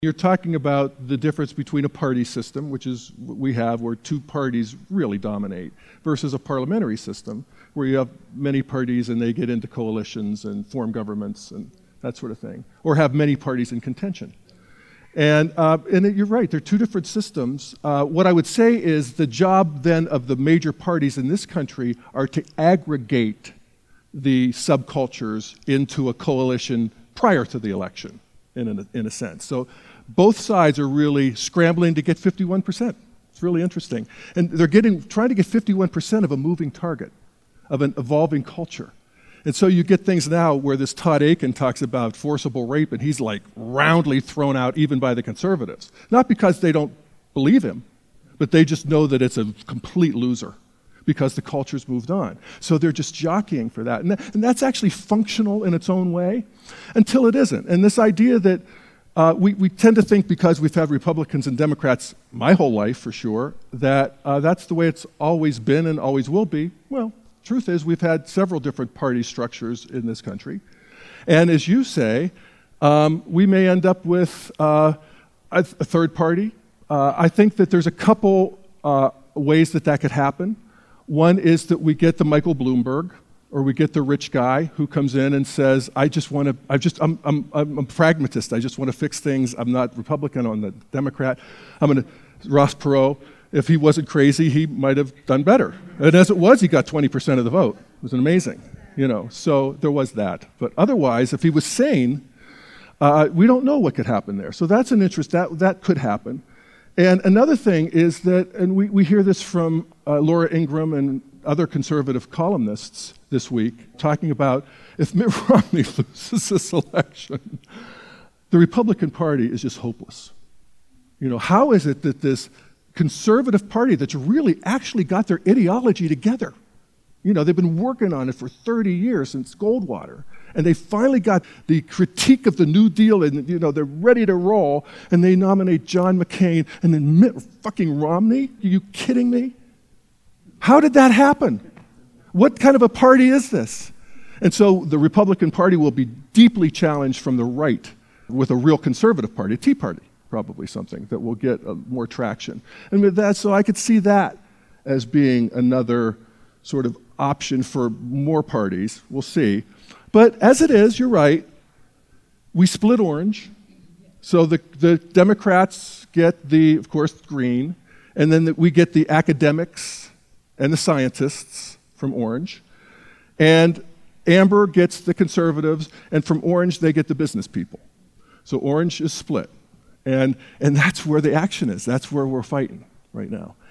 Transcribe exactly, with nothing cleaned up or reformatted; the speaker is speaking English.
You're talking about the difference between a party system, which is what we have, where two parties really dominate, versus a parliamentary system, where you have many parties and they get into coalitions and form governments and that sort of thing, or have many parties in contention. And, uh, and you're right, they're two different systems. Uh, what I would say is the job then of the major parties in this country are to aggregate the subcultures into a coalition prior to the election, in a, in a sense. So both sides are really scrambling to get fifty-one percent. It's really interesting. And they're getting, trying to get fifty-one percent of a moving target, of an evolving culture. And so you get things now where this Todd Akin talks about forcible rape, and he's like roundly thrown out even by the conservatives. Not because they don't believe him, but they just know that it's a complete loser because the culture's moved on. So they're just jockeying for that. And, that, and that's actually functional in its own way until it isn't. And this idea that uh, we, we tend to think, because we've had Republicans and Democrats my whole life for sure, that uh, that's the way it's always been and always will be. Well, truth is, we've had several different party structures in this country. And as you say, um, we may end up with uh, a, a third party. Uh, I think that there's a couple uh, ways that that could happen. One is that we get the Michael Bloomberg, or we get the rich guy who comes in and says, I just want to, I just, I'm, I'm, I'm a pragmatist. I just want to fix things. I'm not Republican, I'm a Democrat. I'm going to, Ross Perot, if he wasn't crazy, he might have done better. And as it was, he got twenty percent of the vote. It was amazing, you know, so there was that. But otherwise, if he was sane, uh, we don't know what could happen there. So that's an interest, that, that could happen. And another thing is that, and we, we hear this from uh, Laura Ingraham and other conservative columnists this week, talking about if Mitt Romney loses this election, the Republican Party is just hopeless. You know, how is it that this conservative party that's really actually got their ideology together, you know, they've been working on it for thirty years since Goldwater, and they finally got the critique of the New Deal, and, you know, they're ready to roll, and they nominate John McCain, and then Mitt fucking Romney? Are you kidding me? How did that happen? What kind of a party is this? And so the Republican Party will be deeply challenged from the right with a real conservative party, a Tea Party, probably something that will get uh, more traction. And with that, so I could see that as being another sort of option for more parties. We'll see. But as it is, you're right, we split orange. So the, the Democrats get the, of course, green, and then the, we get the academics and the scientists from orange. And amber gets the conservatives, and from orange they get the business people. So orange is split. And, and that's where the action is. That's where we're fighting right now.